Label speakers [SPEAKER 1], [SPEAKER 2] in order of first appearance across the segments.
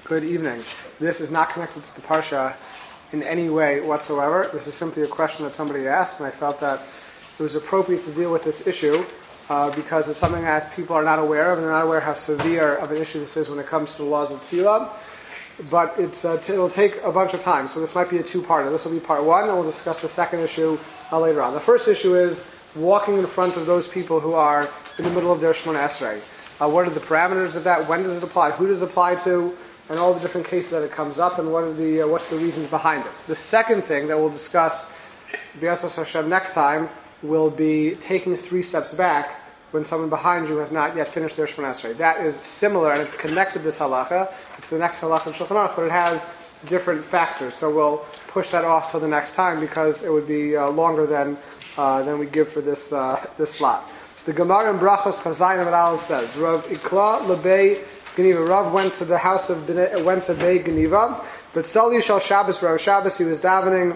[SPEAKER 1] Good evening. This is not connected to the Parsha in any way whatsoever. This is simply a question that somebody asked, and I felt that it was appropriate to deal with this issue because it's something that people are not aware of, and they're not aware how severe of an issue this is when it comes to the laws of Tefillah. But it'll take a bunch of time, so this might be a two-parter. This will be part one, and we'll discuss the second issue later on. The first issue is walking in front of those people who are in the middle of their Shemona Esrei. What are the parameters of that? When does it apply? Who does it apply to? And all the different cases that it comes up, and what's the reasons behind it. The second thing that we'll discuss, B'Yasas Hashem, next time, will be taking 3 steps back when someone behind you has not yet finished their Shemona Esrei. That is similar, and it's connected to this halacha. It's the next halacha in Shulchan Aruch, but it has different factors. So we'll push that off till the next time because it would be longer than we give for this slot. The Gemara in Brachos Chazayin Amud Aleph says, Rav Ikla Lebei Geniva. Rav went to the house of went to Bei Geniva, but Sali Shal Shabbos, Rav Shabbos, he was davening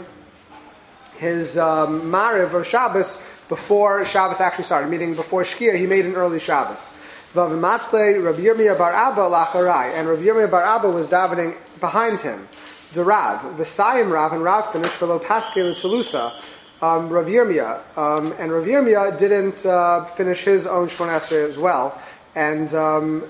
[SPEAKER 1] his Mariv of Shabbos before Shabbos actually started, meaning before Shkia. He made an early Shabbos. Vav Matzle Rav Yirmiyah Bar Abba Lacharai, and Rav Yirmiyah Bar Abba was davening behind him. The Rav V'Sayim Rav, and Rav finished V'lo Paskel and Salusa. Rav Yirmiyah, and Rav Yirmiyah didn't finish his own Shemona Esrei as well, and Rav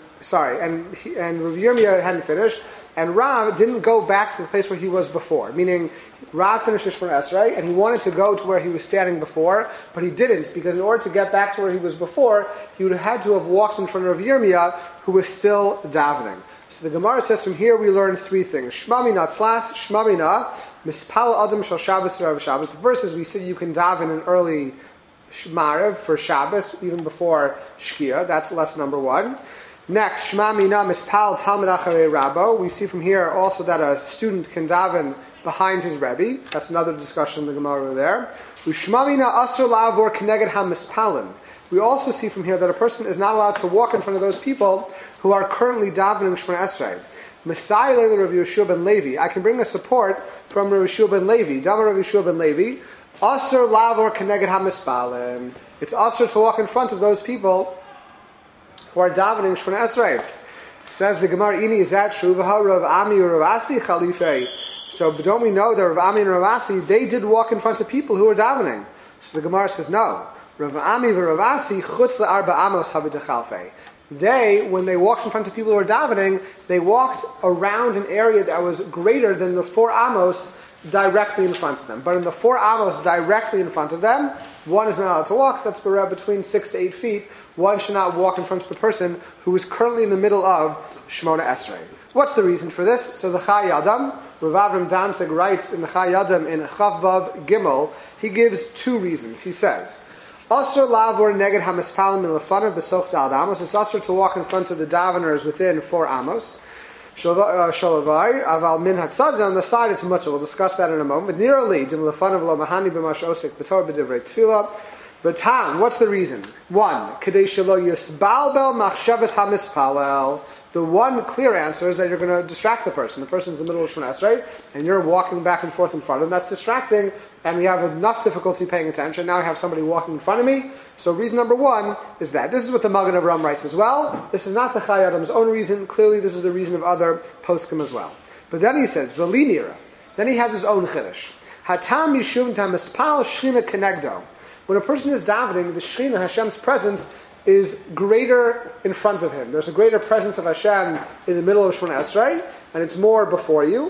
[SPEAKER 1] Yirmiyah hadn't finished, and Rav didn't go back to the place where he was before, meaning Rav finished his Shemona Esrei, and he wanted to go to where he was standing before, but he didn't, because in order to get back to where he was before, he would have had to have walked in front of Rav Yirmiyah, who was still davening. So the Gemara says from here we learn 3 things. Shmamina tzlas, Shmamina, Mispal Adam Shal Shabbos Rav Shabbos. The verse is we see you can daven an early Mariv for Shabbos, even before Shkia. That's lesson number 1. Next, Shmamina Mispal Talmid Acharei Rabbo. We see from here also that a student can daven behind his Rebbe. That's another discussion in the Gemara over there. Ushmamina Asur Lavor Keneged HaMispalin. We also see from here that a person is not allowed to walk in front of those people who are currently davening Shemona Esrei. Messiah Leila Rav Yeshua ben Levi. I can bring a support from Rav Yeshua ben Levi. Damar Rav Yeshua ben Levi. Asur Lavor Keneged HaMispalin. It's asur to walk in front of those people who are davening Shemona Esrei. Says the Gemara, Ini, is that true? Rav Ami or Rav Asi Chalifei. So don't we know that Rav Ami and Rav Asi, they did walk in front of people who were davening? So the Gemara says no. Rav Ami and Rav Asi chutz la'arba amos habitachalfei. They, when they walked in front of people who were davening, they walked around an area that was greater than the 4 amos directly in front of them. But in the 4 amos directly in front of them, one is not allowed to walk. That's between 6 to 8 feet. One should not walk in front of the person who is currently in the middle of Shemona Esrei. What's the reason for this? So the Chai Adam, Rav Avram Danzig writes in the Chai Adam in Chav Vav Gimel, he gives 2 reasons. He says, Asur lavor neged hamispalim min lefanav b'soch dal amos. It's asur to walk in front of the daveners within 4 amos. Shalavai aval min hatzad. On the side it's much. We'll discuss that in a moment. But nearly dim lefanav lo mahani b'mash osik b'tor b'divrei tefillah. But Tam, what's the reason? 1, kedei shelo yisbalbel machshavas hamispalel. The one clear answer is that you're going to distract the person. The person's in the middle of Shemona Esrei, and you're walking back and forth in front of them. That's distracting, and we have enough difficulty paying attention. Now I have somebody walking in front of me. So reason number 1 is that. This is what the Magen Avraham writes as well. This is not the Chai Adam's own reason. Clearly this is the reason of other poskim as well. But then he says, Velinira. Then he has his own chiddush. Hatam yishum tamispal shchina kenegdo. When a person is davening, the Shekhinah, Hashem's presence, is greater in front of him. There's a greater presence of Hashem in the middle of Shemona Esrei, and it's more before you.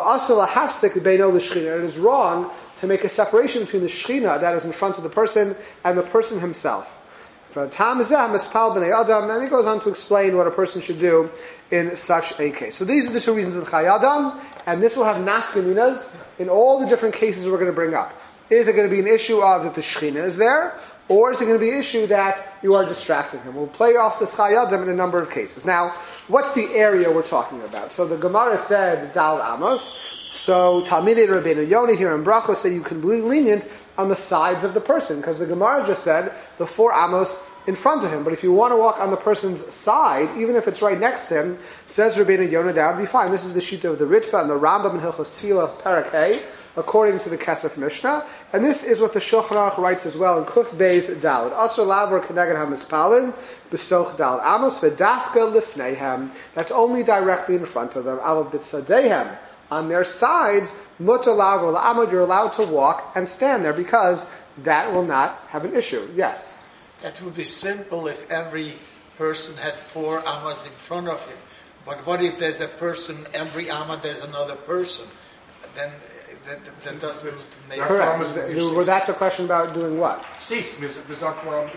[SPEAKER 1] It is wrong to make a separation between the Shekhinah that is in front of the person and the person himself. And he goes on to explain what a person should do in such a case. So these are the 2 reasons of the Chai Adam, and this will have nafkaminas in all the different cases we're going to bring up. Is it going to be an issue of that the Shekhinah is there? Or is it going to be an issue that you are distracting him? We'll play off this Chai Adam in a number of cases. Now, what's the area we're talking about? So the Gemara said Dal Amos. So Talmidei Rabbeinu Yoni here in Brachos say you can be lenient on the sides of the person, because the Gemara just said the 4 Amos in front of him. But if you want to walk on the person's side, even if it's right next to him, says Rabbeinu Yonah, that would be fine. This is the Shita of the Ritva and the Rambam in Hilchos Tefillah Parak Hey. according to the Kesef Mishnah. And this is what the Shulchan Aruch writes as well in Kuf Beis Daled. Asur laver keneged hamispalin b'soch dal amos v'dafka lifneihem. That's only directly in front of them. Aval b'tzadehem. On their sides, mutar laver la'amod, you're allowed to walk and stand there because that will not have an issue. Yes?
[SPEAKER 2] That would be simple if every person had 4 amas in front of him. But what if there's a person, every amma there's another person? Then that doesn't make
[SPEAKER 1] sense.
[SPEAKER 2] sense.
[SPEAKER 1] Well, that's a question about doing what?
[SPEAKER 3] Cease. There's not 4 amas.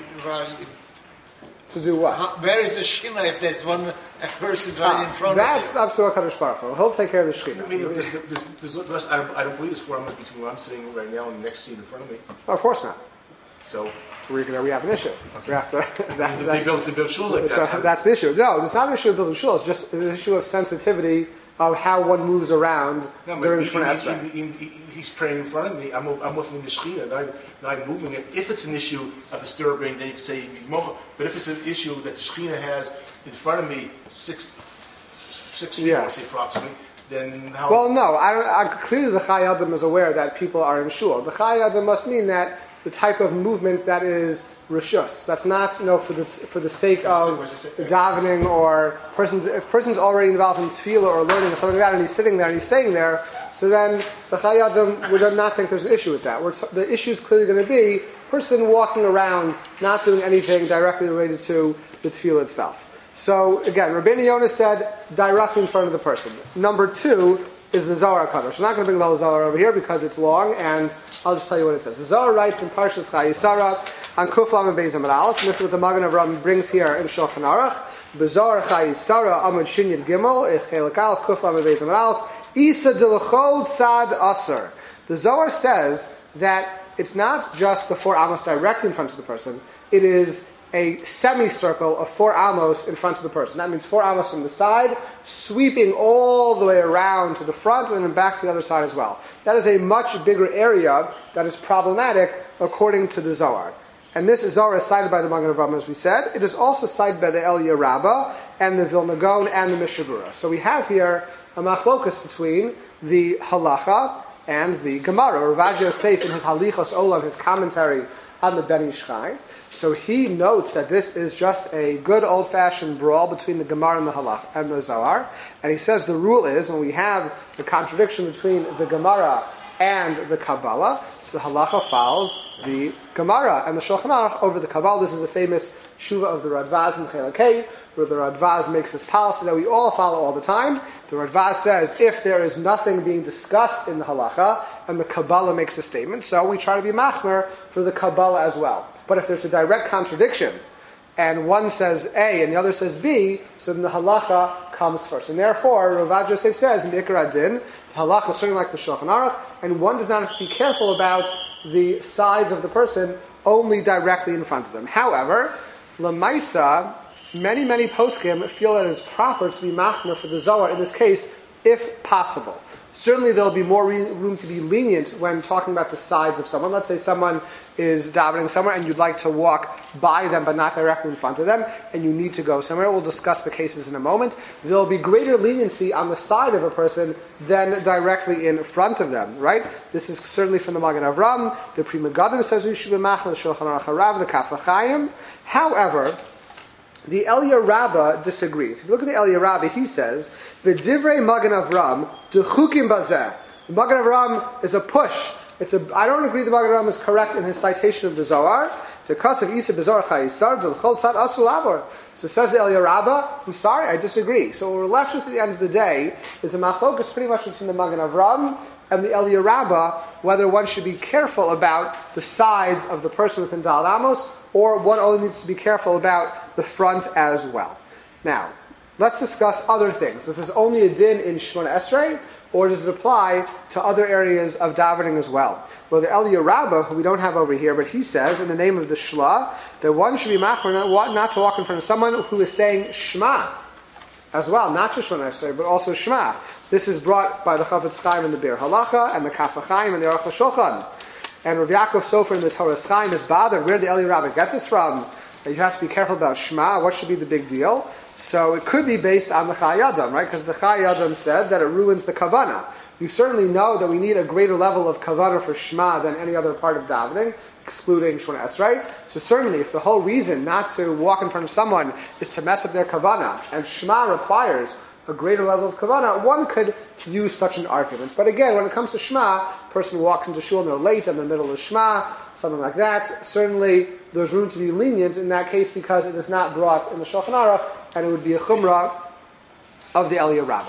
[SPEAKER 1] To do what?
[SPEAKER 2] Where is the Shekhinah if there's a person right in front of
[SPEAKER 1] That's up to HaKadosh Baruch Hu. He'll take care of the Shekhinah.
[SPEAKER 3] I mean, there's I don't believe there's 4 amas between where I'm sitting right now and the next seat in front of me.
[SPEAKER 1] Of course not.
[SPEAKER 3] So
[SPEAKER 1] we have an issue.
[SPEAKER 3] Okay.
[SPEAKER 1] We have to.
[SPEAKER 3] They built shuls like that.
[SPEAKER 1] That's the issue. No, it's not an issue of building shuls. It's just an issue of sensitivity of how one moves around during the Shemona Esrei.
[SPEAKER 3] He's praying in front of me. I'm looking in the Shekhinah. I'm moving it. If it's an issue of disturbing, then you can say Mocha. But if it's an issue that the Shekhinah has in front of me 6 feet, I say approximately, then how?
[SPEAKER 1] Well, no. Clearly, the Chai Adam is aware that people are in shul. The Chai Adam must mean that the type of movement that is rishus. That's not for the sake of davening or if person's already involved in tefillah or learning or something like that, and he's sitting there and he's staying there. So then the Chai Adam would not think there's an issue with that. The issue is clearly going to be person walking around, not doing anything directly related to the tefillah itself. So again, Rabbeinu Yonah said directly in front of the person. Number 2 is the Zohar HaKadosh. We're not going to bring the whole Zohar over here because it's long, and I'll just tell you what it says. The Zohar writes in Parshas Chayisara on Kuf Lamed Beis Amud Aleph, and this is what the Magen Avraham brings here in Shulchan Aruch. B'Zohar Chayisara Amud Shin Yud Gimel Chelik Aleph Kuf Lamed Beis Amud Aleph Isa Dilachol Tzad Aser. The Zohar says that it's not just the 4 amos directly in front of the person. It is a semicircle of 4 amos in front of the person. That means 4 amos from the side, sweeping all the way around to the front and then back to the other side as well. That is a much bigger area that is problematic according to the Zohar. And this Zohar is cited by the Magen Avraham, as we said. It is also cited by the Eliyah Rabbah and the Vilna Gaon and the Mishnah Berurah. So we have here a machlokas between the halacha and the Gemara. Rav Yosef in his Halichos Olam, his commentary on the Ben Ish Chai. So he notes that this is just a good old-fashioned brawl between the Gemara and the Halach and the Zohar. And he says the rule is when we have the contradiction between the Gemara and the Kabbalah, so the Halacha follows the Gemara and the Shulchan Aruch over the Kabbalah. This is a famous Shuvah of the Radvaz in Chelakei, where the Radvaz makes this policy that we all follow all the time. The Radvaz says if there is nothing being discussed in the Halacha, and the Kabbalah makes a statement, so we try to be machmer for the Kabbalah as well. But if there's a direct contradiction, and one says A and the other says B, so then the halacha comes first. And therefore, Rav Yosef says, in Ikar Adin, the halacha is certainly like the Shulchan Aruch, and one does not have to be careful about the sides of the person only directly in front of them. However, Lamaisa, many poskim feel that it is proper to be machmer for the Zohar in this case, if possible. Certainly there'll be more room to be lenient when talking about the sides of someone. Let's say someone is davening somewhere and you'd like to walk by them but not directly in front of them, and you need to go somewhere. We'll discuss the cases in a moment. There'll be greater leniency on the side of a person than directly in front of them, right? This is certainly from the Magen Avraham. The Pri Megadim says we should be machmer, the Shulchan Aruch Harav, the Kaf HaChaim. However, the Eliyah Rabbah disagrees. If you look at the Eliyah Rabbah, he says, "V'divrei Magen Avraham duchukim bazeh." The Magen Avraham is a push. I don't agree the Magen Avraham is correct in his citation of the Zohar. To kasav isa b'Zohar chayisar d'lchol tzad asul avor. So says the Eliyah Rabbah, I'm sorry, I disagree. So what we're left with at the end of the day is a machlokas pretty much between the Magen Avraham and the Eliyah Rabbah, whether one should be careful about the sides of the person within Dal Amos, or one only needs to be careful about the front as well. Now, let's discuss other things. This is only a din in Shemona Esrei, or does it apply to other areas of davening as well? Well, the Eliyah Rabbah, who we don't have over here, but he says, in the name of the Shla, that one should be machmer not to walk in front of someone who is saying Shema as well, not just Shemona Esrei, but also Shema. This is brought by the Chafetz Chaim and the Bir Halacha, and the Kaf HaChaim and the Aruch HaShulchan. And Rav Yaakov Sofer in the Torah Chaim is bothered. Where did the Eliyah Rabbah get this from? That you have to be careful about Shema. What should be the big deal? So it could be based on the Chai Adam, right? Because the Chai Adam said that it ruins the Kavanah. You certainly know that we need a greater level of kavanah for Shema than any other part of davening, excluding Shemona Esrei. So certainly, if the whole reason not to walk in front of someone is to mess up their kavanah, and Shema requires a greater level of kavanah, one could use such an argument. But again, when it comes to Shema, a person walks into shul and they're late in the middle of Shema, something like that, certainly there's room to be lenient in that case because it is not brought in the Shulchan Aruch, and it would be a chumrah of the Eliyah Rabbah.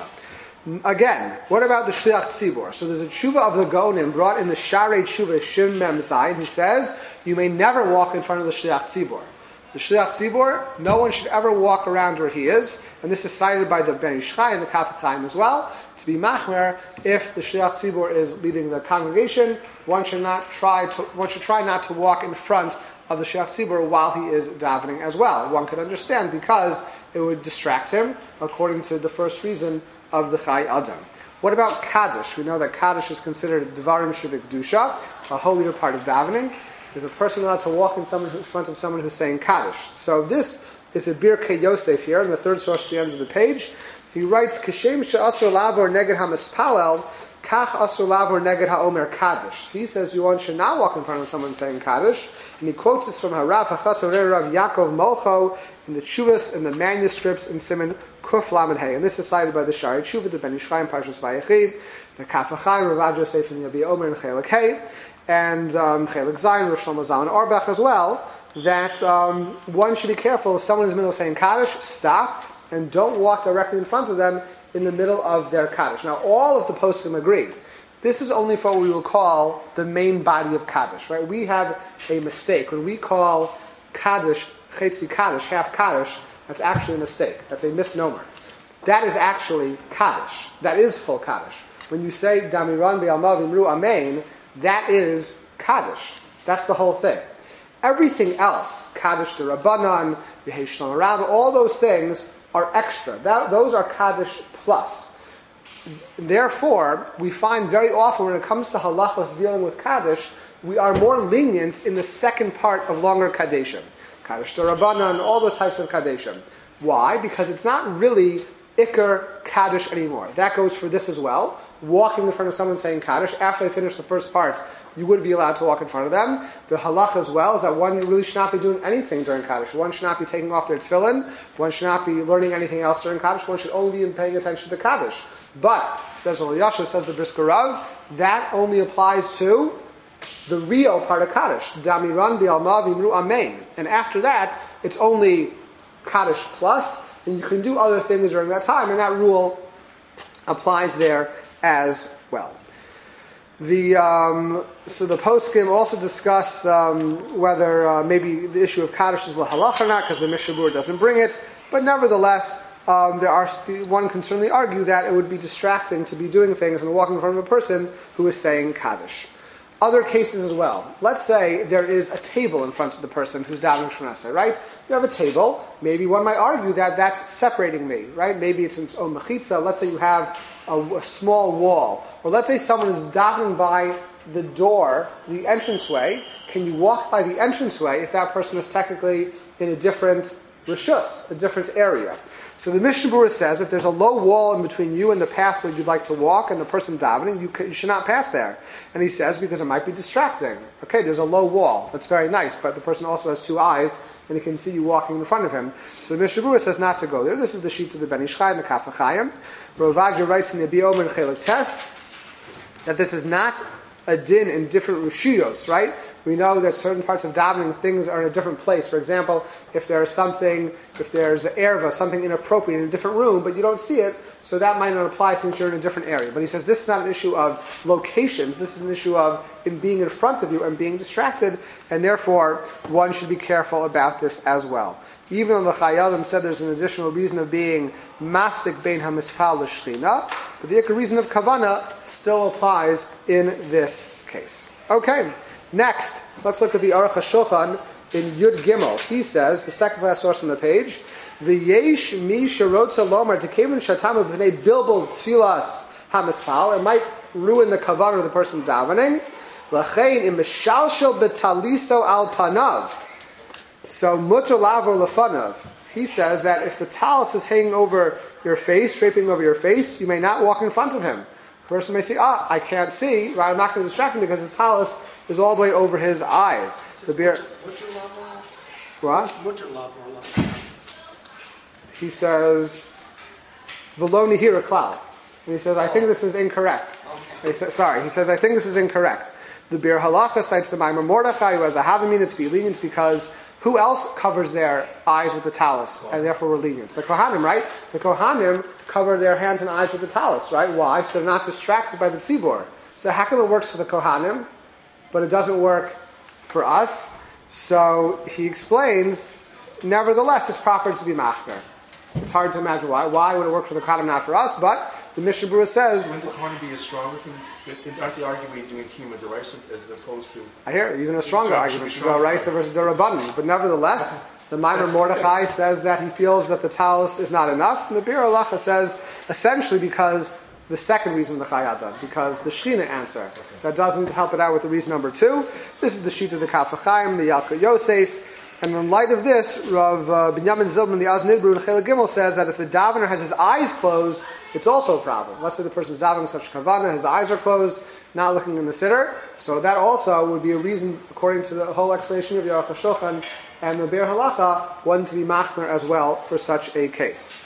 [SPEAKER 1] Again, what about the Shliach Tzibor? So there's a tshuva of the Gaonim brought in the Sharei Tshuva Shim Mem Zayin, who says you may never walk in front of the Shliach Tzibor. The Shliach Tzibor, no one should ever walk around where he is, and this is cited by the Ben Ish Chai and the Kaf Chaim as well. To be machmer, if the Shliach Tzibor is leading the congregation, one should try not to walk in front of the Shliach Tzibor while he is davening as well. One could understand because it would distract him, according to the first reason of the Chai Adam. What about Kaddish? We know that Kaddish is considered Dvarim Shebikdusha, a holier part of davening. Is a person allowed to walk in front of someone who's saying Kaddish? So this is a Birkei Yosef here, in the third source at the end of the page. He writes, Kishem she'asur lavor neged hamispalel, kach asur lavor neged ha'omer Kaddish. He says one should not walk in front of someone saying Kaddish. And he quotes this from Harav HaChasarei Rav Yaakov Molcho in the Chuvas and the manuscripts in Siman Kuf Lamed Hey. And this is cited by the Sharei Tshuva, the Ben Ish Chai, Parshas Vayechid, the Kaf HaChai, Rav Yosef and Yabi Omer and Chelik Hey, and Chelik Zayin, Rosh Shlomo Zalman Auerbach as well, that one should be careful if someone is in the middle of saying Kaddish, stop, and don't walk directly in front of them in the middle of their Kaddish. Now, all of the poskim agree. This is only for what we will call the main body of Kaddish, right? We have a mistake. When we call Kaddish, Chetzi Kaddish, half Kaddish, that's actually a mistake. That's a misnomer. That is actually Kaddish. That is full Kaddish. When you say Damiran Be'alma V'imru Amen, that is Kaddish. That's the whole thing. Everything else, Kaddish the Rabbanan, the Heishon Rabbah, all those things are extra. Those are Kaddish plus. Therefore, we find very often when it comes to halachos dealing with Kaddish, we are more lenient in the second part of longer Kaddeshim. Kaddish the Rabbanan, all those types of Kaddeshim. Why? Because it's not really Iker Kaddish anymore. That goes for this as well. Walking in front of someone saying Kaddish, after they finish the first part, you would be allowed to walk in front of them. The halach as well is that one really should not be doing anything during Kaddish. One should not be taking off their tefillin. One should not be learning anything else during Kaddish. One should only be paying attention to Kaddish. But, says Yasha, says the Brisker Rav, that only applies to the real part of Kaddish. Damiran Bi'alma V'imru Amen. And after that, it's only Kaddish plus, and you can do other things during that time, and that rule applies there as well. So the poskim also discuss whether maybe the issue of Kaddish is lahalach or not, because the Mishnah Berurah doesn't bring it. But nevertheless, one can certainly argue that it would be distracting to be doing things and walking in front of a person who is saying Kaddish. Other cases as well. Let's say there is a table in front of the person who's davening Shemona Esrei, right? You have a table. Maybe one might argue that that's separating me, right? Maybe it's its own mechitza. Let's say you have a small wall. Or let's say someone is davening by the door, the entranceway. Can you walk by the entranceway if that person is technically in a different rishus, a different area? So the Mishnah Berurah says if there's a low wall in between you and the path where you'd like to walk and the person davening, you should not pass there. And he says because it might be distracting. Okay, there's a low wall. That's very nice, but the person also has two eyes and he can see you walking in front of him. So the Mishnah Berurah says not to go there. This is the sheet of the Ben Ish Chai and the Kaf HaChaim. Rav Avadya writes in the Biomer and Chelik Tes that this is not a din in different rishiyos, right? We know that certain parts of davening, things are in a different place. For example, if there's an erva, something inappropriate in a different room, but you don't see it, so that might not apply since you're in a different area. But he says this is not an issue of locations, this is an issue of it being in front of you and being distracted, and therefore one should be careful about this as well. Even though the Chayalim said there's an additional reason of being masik bein hamisfal l'shchina, but the reason of kavana still applies in this case. Okay. Next, let's look at the Aruch HaShulchan in Yud Gimel. He says, the second last source on the page, V'yesh mi sherotza lomar tekevin shatamu b'nei bilbul tfilas hamisfal. It might ruin the kavanah of the person davening. L'chein im mishalshel betaliso al panav. So mutar lavor lefanav. He says that if the talis is hanging over your face, draping over your face, you may not walk in front of him. The person may say, I can't see, right? I'm not going to distract him because his talus is all the way over his eyes. The beer. What? He says, V'lo nihira klal. And he says, I think this is incorrect. Okay. He says, I think this is incorrect. The Bir Halacha cites the Maimar Mordechai, who has a Havamina to be lenient because who else covers their eyes with the talus and therefore we're lenient? The Kohanim, right? The Kohanim cover their hands and eyes with the talus, right? Why? So they're not distracted by the tzibor. So how come it works for the Kohanim, but it doesn't work for us? So he explains, nevertheless, it's proper to be machmer. It's hard to imagine why. Why would it work for the Kohanim, not for us? But the Mishnah Berurah says...
[SPEAKER 3] Wouldn't the Kohanim be a stronger thing? Aren't they arguing doing Kiyum D'Oraisa as opposed to...
[SPEAKER 1] I hear even a stronger argument, D'Oraisa versus D'Rabbanan. But nevertheless, the Maimar Mordechai says that he feels that the talus is not enough. And the Bir Halacha says, essentially because the second reason the Chayadan, because the Shina answer. That doesn't help it out with the reason number 2. This is the sheet of the Kaf HaChaim, the Yalkut Yosef. And in light of this, Rav Binyamin Zilman, the Az Nidbru, and Chela Gimel says that if the davener has his eyes closed, it's also a problem. Let's say the person is davening such kavana, his eyes are closed, not looking in the siddur. So that also would be a reason, according to the whole explanation of Aruch HaShulchan and the Bir Halacha, one to be machmer as well for such a case.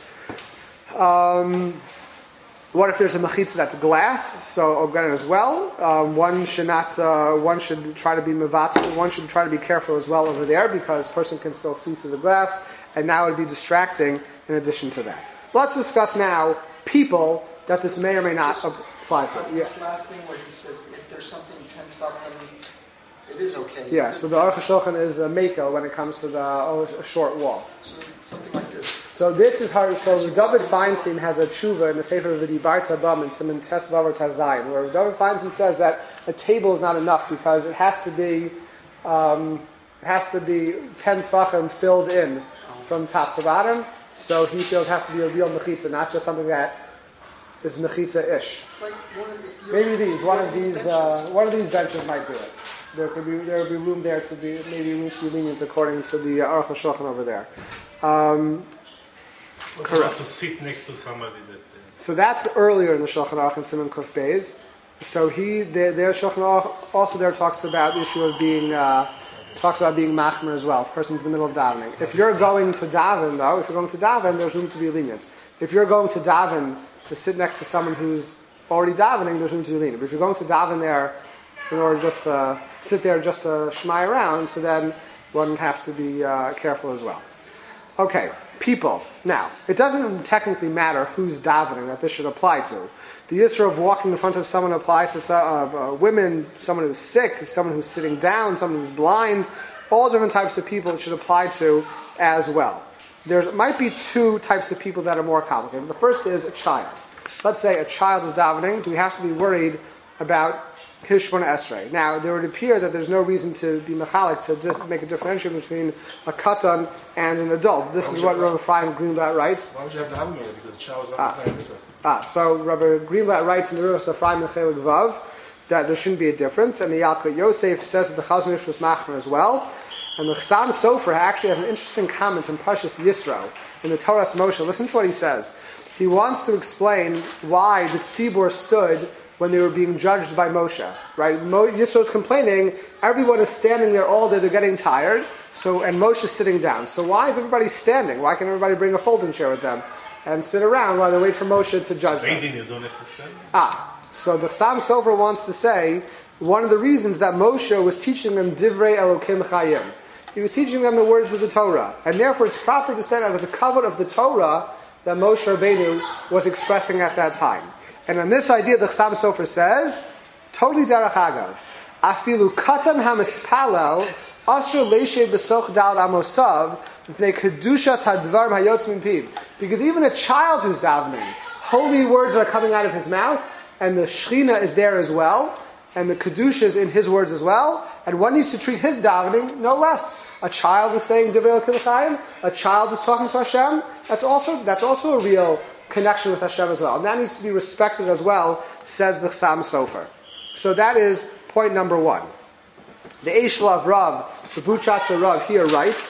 [SPEAKER 1] What if there's a mechitza that's glass? So again, as well, one should try to be mevat. One should try to be careful as well over there because a person can still see through the glass, and now it would be distracting. In addition to that, let's discuss now people that this may or may not apply to.
[SPEAKER 4] This last thing where he says if there's something 10 tefachim, it is okay.
[SPEAKER 1] Yeah. So the Aruch HaShulchan is a meko when it comes to a short wall.
[SPEAKER 4] So something like this.
[SPEAKER 1] So this is hard. So David Feinstein has a tshuva in the Sefer V'dibarta Bam in Siman Tes Vav Tazayim, where David Feinstein says that a table is not enough because it has to be 10 tefachim filled in from top to bottom. So he feels it has to be a real mechitza, not just something that is mechitza-ish.
[SPEAKER 4] Like
[SPEAKER 1] maybe one of these benches might do it. There would be room there to be lenient according to the Aruch HaShulchan over there. Correct.
[SPEAKER 5] To sit next to somebody that.
[SPEAKER 1] So that's earlier in the Shulchan Aruch and Siman Kuf Beis. So their Shulchan Aruch also there talks about the issue of being machmer as well. The person's in the middle of davening. If you're going to daven, there's room to be lenient. If you're going to daven to sit next to someone who's already davening, there's room to be lenient. But if you're going to daven there in order just to sit there just to shmai around, so then one have to be careful as well. Okay, people. Now, it doesn't technically matter who's davening that this should apply to. The issue of walking in front of someone applies to women, someone who's sick, someone who's sitting down, someone who's blind, all different types of people it should apply to as well. There might be 2 types of people that are more complicated. The first is a child. Let's say a child is davening. Do we have to be worried about his Shemona Esrei? Now, there would appear that there's no reason to be mechalik, to just make a differentiation between a katan and an adult. This is what Rabbi Ephraim Greenblatt writes.
[SPEAKER 3] Why would you have the Havamina? Because the child is not playing.
[SPEAKER 1] So Rabbi Greenblatt writes in the Rivas Ephraim Chelik Vav that there shouldn't be a difference, and the Yalkut Yosef says that the Chazon Ish was machmer as well. And the Chassam Sofer actually has an interesting comment in Parshas Yisro in the Torah's Moshe. Listen to what he says. He wants to explain why the tzibur stood when they were being judged by Moshe. Right? Yisro is complaining. Everyone is standing there all day. They're getting tired. And Moshe is sitting down. So why is everybody standing? Why can't everybody bring a folding chair with them and sit around while they wait for Moshe to judge them?
[SPEAKER 5] You don't have to stand.
[SPEAKER 1] So the Chassam Sofer wants to say one of the reasons that Moshe was teaching them Divrei Elokim Chayim. He was teaching them the words of the Torah. And therefore it's proper to say out of the cover of the Torah that Moshe Rabbeinu was expressing at that time. And on this idea, the Chassam Sofer says, totally derech agav, afilu katan hamispalel, asher leishe besoch dal amosav, mipnei kedushas hadvar hayotzim piv. Because even a child who's davening, holy words are coming out of his mouth, and the Shechina is there as well, and the Kedusha is in his words as well, and one needs to treat his davening no less. A child is saying Divrei Elokim Chayim, a child is talking to Hashem, that's also a real connection with Hashem as well. And that needs to be respected as well, says the Chassam Sofer. So that is point number 1. The Eishlav Rav, the Buchacha Rav here writes,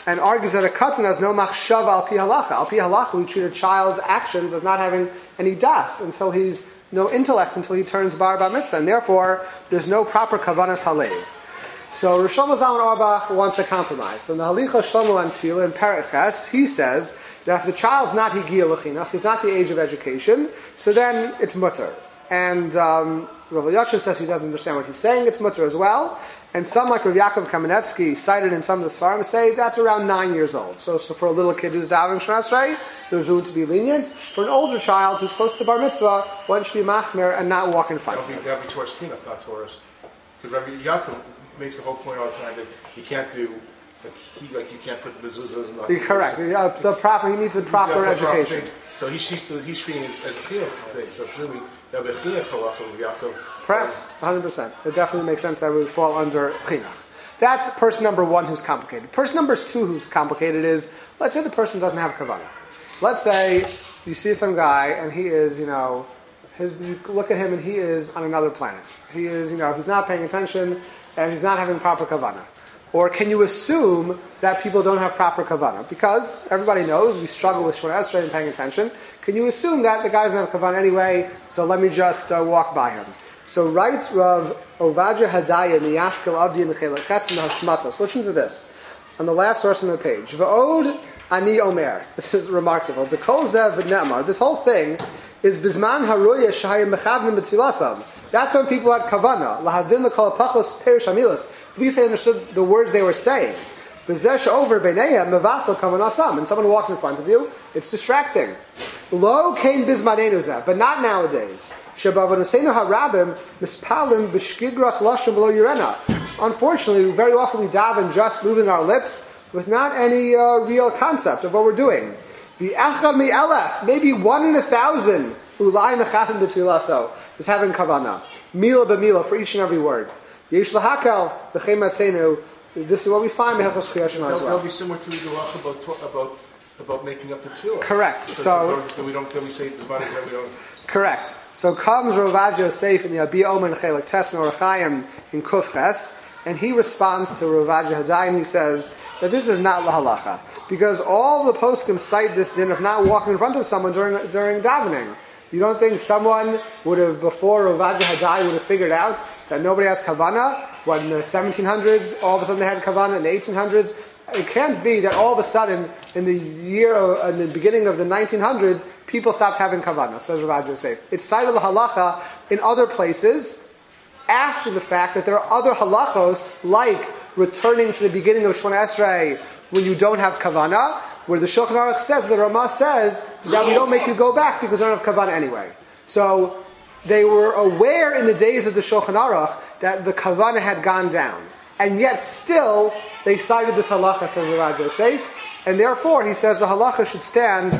[SPEAKER 1] and argues that a katan has no machshava al pi halacha. Al pi halacha, we treat a child's actions as not having any das until he's no intellect until he turns bar mitzvah, and therefore there's no proper kavanas halev. So Rosh Shlomo Zalman Auerbach wants a compromise. So in the Halicha Shlomo and Tefillah in Perek Ches, he says that if the child's not higia l'chinuch, he's not the age of education, so then it's mutter. And Rav Elyashiv says he doesn't understand what he's saying, it's mutter as well. And some, like Rav Yaakov Kamenetsky, cited in some of the Sfarim, say that's around 9 years old. So for a little kid who's davening Shema Esrei, there's room to be lenient. For an older child who's supposed to bar mitzvah, one should be machmer and not walk in front of him.
[SPEAKER 3] That'll be towards chinuch, not towards. Because Rabbi Yaakov makes the whole point all the time that you can't do, you can't put mezuzahs and nothing.
[SPEAKER 1] Correct. He needs a proper education.
[SPEAKER 3] So he's treating it as a chinuch thing. So presumably that would be a chinuch halacha of Yaakov.
[SPEAKER 1] Perhaps, 100%. It definitely makes sense that it would fall under chinuch. That's person number one who's complicated. Person number two who's complicated is, let's say the person doesn't have kavanah. Let's say you see some guy and he is, you look at him and he is on another planet. He is, he's not paying attention and he's not having proper kavanah. Or can you assume that people don't have proper kavanah? Because everybody knows we struggle with Shemona Esrei and paying attention. Can you assume that the guy doesn't have kavanah anyway, so let me just walk by him? So writes Rav Ovadia Hadaya in the Yaskel Avdi in the Chelek Ches and the Hashmatos. Listen to this. On the last source on the page. V'od ani omer. This is remarkable. Dekol zev v'ne'amar. This whole thing is Bizman haruya shahayim mechavnim b'tzilasam. That's when people had kavanah. Lahadin l'kol apachos perish amilas. At least they understood the words they were saying. B'zesh over b'neihem mevatzal kavanasam. And someone walked in front of you, it's distracting. Lo kein bizmanenu zev. But not nowadays. Unfortunately, very often we daven just moving our lips with not any real concept of what we're doing. The echad mi'elef, maybe 1 in 1,000, ulai mechatim b'tzilaso, is having kavanah. Mila b'mila for each and every word. Yesh lahakel v'chem atzenu. This is what we find in Hilchos Kriyas Shema as well.
[SPEAKER 3] That'll be similar to the halacha about making up the tefillah.
[SPEAKER 1] Correct. So
[SPEAKER 3] we say Zman Esrei, we don't.
[SPEAKER 1] Correct. So comes Rav Ovadia Yosef in the Abi Omer and Chelek Tes and Orach Chaim in Kuf Ches, and he responds to Rav Ovadia Hadai and he says that this is not lahalacha, because all the poskim cite this din of not walking in front of someone during davening. You don't think someone would have, before Rav Ovadia Hadai, would have figured out that nobody has kavanah? When in the 1700s, all of a sudden they had kavanah, in the 1800s? It can't be that all of a sudden, in the beginning of the 1900s, people stopped having kavanah, says Rav Ovadia Yosef. It's cited the halacha in other places after the fact that there are other halachos, like returning to the beginning of Shemona Esrei when you don't have kavanah, where the Shulchan Aruch says, the Ramah says, that we don't make you go back because you don't have kavanah anyway. So they were aware in the days of the Shulchan Aruch that the kavanah had gone down. And yet still, they cited this halacha, says Rav Ovadia Yosef, and therefore he says the halacha should stand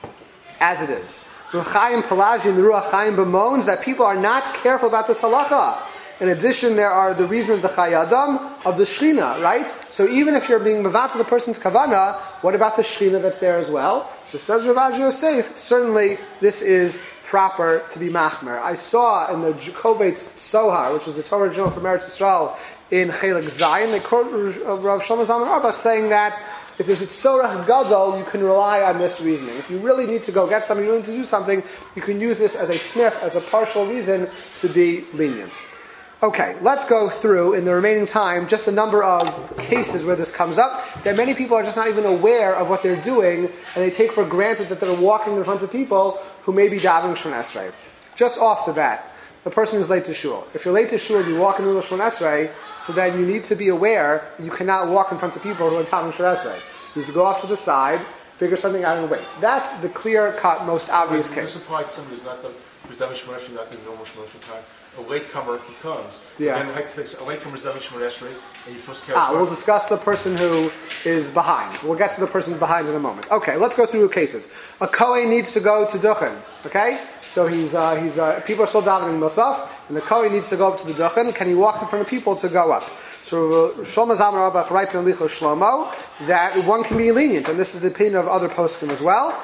[SPEAKER 1] as it is. Rav Chaim Pelagi and the Ruach Chaim bemoans that people are not careful about this halacha. In addition, there are the reason of the chayadam of the shechina, right? So even if you're being mevat to the person's kavanah, what about the shechina that's there as well? So says Rav Ovadia Yosef, certainly this is proper to be machmer. I saw in the Kovetz Sohar, which is the Torah Journal from Eretz Yisrael, in Chelek Zayin, they quote Rav Shlomo Zalman Auerbach saying that if there's a tzorach gadol, you can rely on this reasoning. If you really need to go get something, you really need to do something, you can use this as a sniff, as a partial reason to be lenient. Okay, let's go through, in the remaining time, just a number of cases where this comes up, that many people are just not even aware of what they're doing, and they take for granted that they're walking in front of people who may be davening Shemona Esrei. Just off the bat, the person who's late to shul. If you're late to shul and you walk in the middle of Shemona Esrei, so then you need to be aware that you cannot walk in front of people who are davening Shemona Esrei. You need to go off to the side, figure something out and wait. That's the clear-cut, most obvious case.
[SPEAKER 3] This applies to somebody who's davening Shemona Esrei, not the normal Shemona Esrei time. A latecomer who comes. So
[SPEAKER 1] yeah.
[SPEAKER 3] Then a latecomer's davening Shemona Esrei, and you're supposed to carry.
[SPEAKER 1] We'll discuss the person who is behind. We'll get to the person behind in a moment. Okay, let's go through cases. A Kohen needs to go to Duchen. Okay, so he's people are still davening Musaf, and the Kohen needs to go up to the Duchen. Can he walk in front of people to go up? So Shlomo Zalman Auerbach writes in Lichos Shlomo that one can be lenient, and this is the opinion of other poskim as well.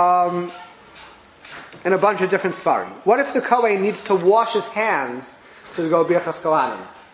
[SPEAKER 1] And a bunch of different svarim. What if the Kohen needs to wash his hands to go Birchas Kohanim?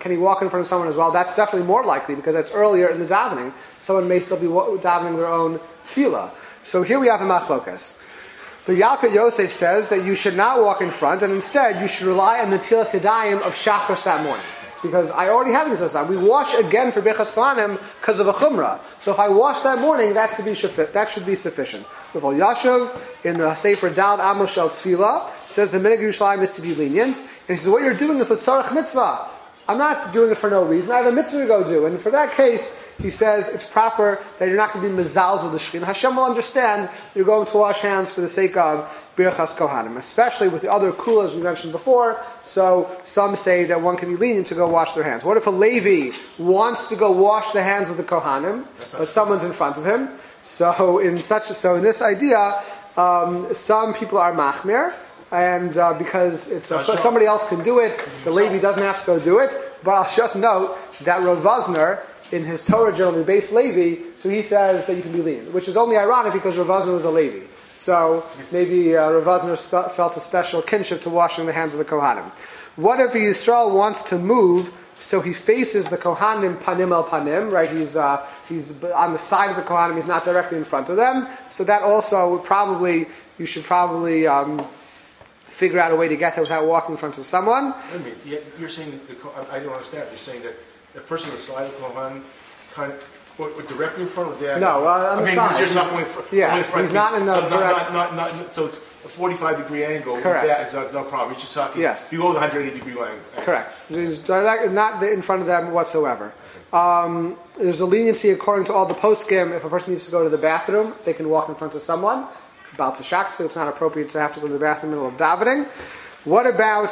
[SPEAKER 1] can he walk in front of someone as well? That's definitely more likely because that's earlier in the davening. Someone may still be davening their own tefillah. So here we have a machlokas. The Yalkut Yosef says that you should not walk in front, and instead you should rely on the Tilas Yadayim of Shachris that morning. Because I already have Tilas Yadayim. We wash again for Birchas Kohanim because of a Chumrah. So if I wash that morning, that should be sufficient. With Al Yashav, in the Sefer Dal Amr Shel Tefillah, says the Minhag Yerushalayim is to be lenient. And he says, what you're doing is L'tzarech Mitzvah. I'm not doing it for no reason. I have a mitzvah to go do. And for that case, he says it's proper that you're not going to be mezalzel the Shekhinah. Hashem will understand you're going to wash hands for the sake of Birchas Kohanim, especially with the other kulas we mentioned before. So some say that one can be lenient to go wash their hands. What if a Levi wants to go wash the hands of the Kohanim, but someone's in front of him? So in this idea, some people are machmir. And because somebody else can do it, the Levi doesn't have to go do it. But I'll just note that Rav Vosner, in his Torah journal, based Levi, so he says that you can be lenient, which is only ironic because Rav Vosner was a Levi. So maybe Rav Vosner felt a special kinship to washing the hands of the Kohanim. What if Yisrael wants to move so he faces the Kohanim panim el panim, right? He's on the side of the Kohanim, he's not directly in front of them. So that also you should probably figure out a way to get there without walking in front of someone.
[SPEAKER 3] You're saying I don't understand. You're saying that the person on the side of Kohan kind of directly in front of that.
[SPEAKER 1] No, on the side.
[SPEAKER 3] Just not going front.
[SPEAKER 1] Yeah,
[SPEAKER 3] in front.
[SPEAKER 1] he's not in the
[SPEAKER 3] so it's a 45-degree angle.
[SPEAKER 1] Correct.
[SPEAKER 3] It's no problem. You're just talking.
[SPEAKER 1] Yes.
[SPEAKER 3] Below the 180-degree angle.
[SPEAKER 1] Correct. He's not in front of them whatsoever. There's a leniency according to all the poskim. If a person needs to go to the bathroom, they can walk in front of someone. About to shak, so it's not appropriate to have to go to the bathroom in the middle of davening. What about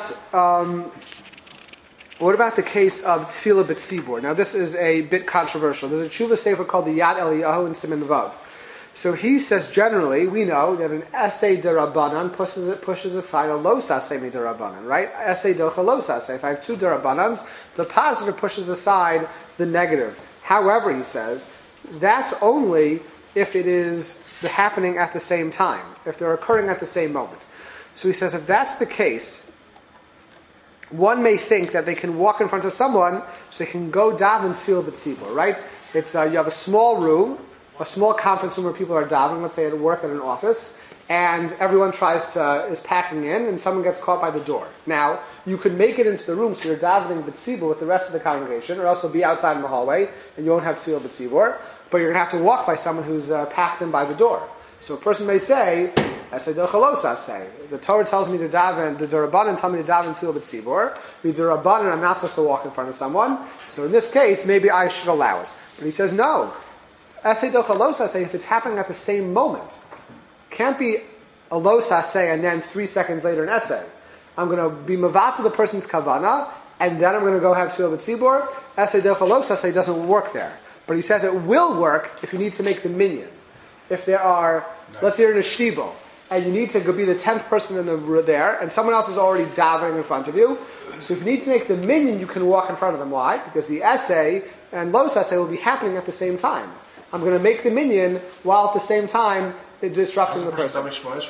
[SPEAKER 1] the case of Tefillah B'tzibur? Now this is a bit controversial. There's a tshuva sefer called the Yad Eliyahu in Siman Vav. So he says generally, we know that an essay derabanan pushes aside a lo saseh derabanan, right? Essay docha lo saseh. If I have two derabanans, the positive pushes aside the negative. However, he says, that's only if it is happening at the same time, if they're occurring at the same moment. So he says if that's the case, one may think that they can walk in front of someone so they can go daven tefillah b'tzibur, right? It's you have a small room, a small conference room where people are davening, let's say at work at an office, and everyone is packing in and someone gets caught by the door. Now, you could make it into the room so you're davening b'tzibur with the rest of the congregation, or else you'll be outside in the hallway and you won't have tefillah b'tzibur. But you're going to have to walk by someone who's packed in by the door. So a person may say, the Torah tells me to daven, the Durabanan tell me to daven tefillah b'tzibur. The Durabanan, I'm not supposed to walk in front of someone. So in this case, maybe I should allow it. But he says, no. If it's happening at the same moment, can't be a lo saseh and then 3 seconds later an essay. I'm going to be mavatz the person's kavana, and then I'm going to go have tefillah b'tzibur. Essay docha lo saseh doesn't work there. But he says it will work if you need to make the minyan. If there are, let's say you're in a shtival, and you need to be the 10th person there, and someone else is already davening in front of you. So if you need to make the minyan, you can walk in front of them. Why? Because the essay and los essay will be happening at the same time. I'm going to make the minyan while at the same time disrupting the person.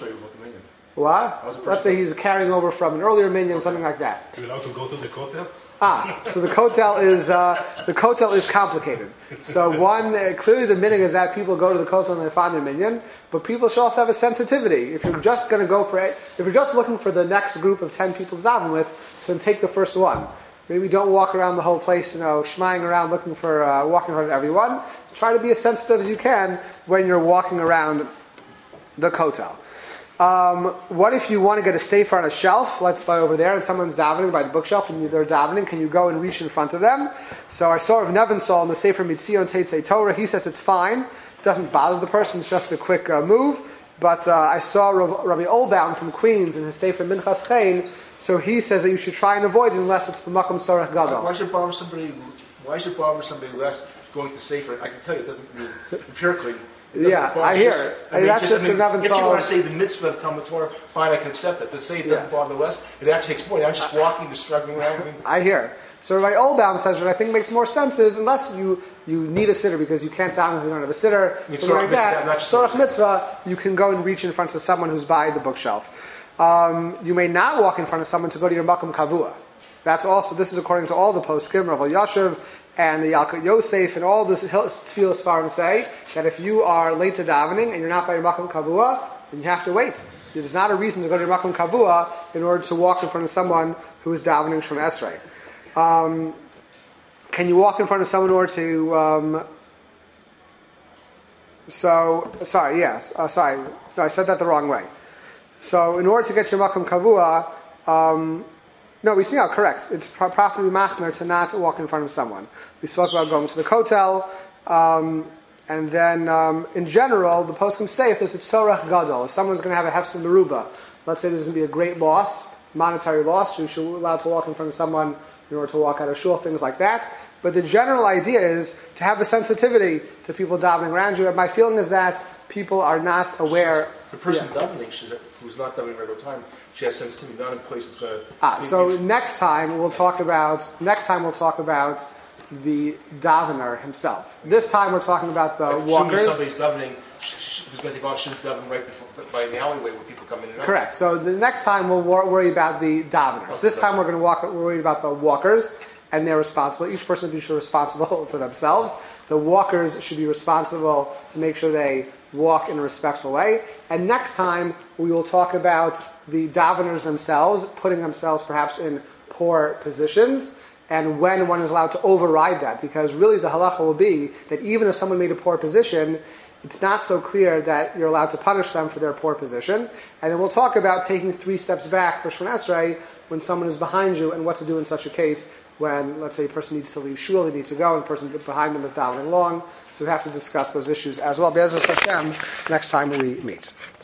[SPEAKER 1] What? Let's say he's carrying over from an earlier minyan, something like that.
[SPEAKER 5] Are you allowed to go to the kotel?
[SPEAKER 1] So the kotel is complicated. So clearly the minhag is that people go to the kotel and they find their minyan, but people should also have a sensitivity. If you're just going to go if you're just looking for the next group of 10 people to daven with, so then take the first one. Maybe don't walk around the whole place, schmying around looking for walking around everyone. Try to be as sensitive as you can when you're walking around the kotel. What if you want to get a sefer on a shelf? Let's buy over there, and someone's davening by the bookshelf, and they're davening. Can you go and reach in front of them? So I saw Rav Nebenzahl in the Sefer Mitzion Teitzei Torah. He says it's fine. It doesn't bother the person. It's just a quick move. But I saw Rabbi Olbaum from Queens in his Sefer Minchas Chaim. So he says that you should try and avoid it unless it's b'makom sorech gadol.
[SPEAKER 3] Why should bother somebody less going to sefer? I can tell you, it doesn't mean empirically.
[SPEAKER 1] I hear it. That's just Rav Nebenzahl.
[SPEAKER 3] If you want to say the mitzvah of Talmud Torah, fine, I can accept it. But say it doesn't bother less, it actually takes more. I'm just walking, just struggling around.
[SPEAKER 1] I hear. So Rabbi Olbaum says what I think makes more sense is unless you need a sitter because you can't daven if you don't have a sitter, something like that. Sorach mitzvah, you can go and reach in front of someone who's by the bookshelf. You may not walk in front of someone to go to your makom kavua. This is according to all the poskim, Rav Yashiv and the Yalkut Yosef, and all this Tefillah Svarim say that if you are late to davening and you're not by your Makom Kavua, then you have to wait. There's not a reason to go to your Makom Kavua in order to walk in front of someone who is davening from Esrei. Can you walk in front of someone in order to... No, I said that the wrong way. So in order to get your Makom Kavua, no, we see how correct. It's properly machmer to not walk in front of someone. We spoke about going to the kotel, and then in general, the poskim say if there's a tzorach gadol, if someone's going to have a hefsed meruba, let's say there's going to be a great loss, monetary loss, you should be allowed to walk in front of someone in order to walk out of shul, things like that. But the general idea is to have a sensitivity to people davening around you. And my feeling is that people are not aware.
[SPEAKER 3] The person davening who's not davening regular time, she has something not in place that's going to.
[SPEAKER 1] So next time we'll talk about the davener himself. This time we're talking about the walkers.
[SPEAKER 3] Somebody's davening, who's going to take off, shouldn't daven right before, by the alleyway where people come in and out. Correct.
[SPEAKER 1] So the next time we'll worry about the daveners. This time we're going to worry about the walkers. And they're responsible. Each person should be responsible for themselves. The walkers should be responsible to make sure they walk in a respectful way. And next time, we will talk about the daveners themselves, putting themselves perhaps in poor positions, and when one is allowed to override that. Because really the halacha will be that even if someone made a poor position, it's not so clear that you're allowed to punish them for their poor position. And then we'll talk about taking 3 steps back for Shemon Esrei when someone is behind you and what to do in such a case when, let's say, a person needs to leave shul, he needs to go, and the person behind them is davening long. So we have to discuss those issues as well. Be'ezus Hashem, next time we meet.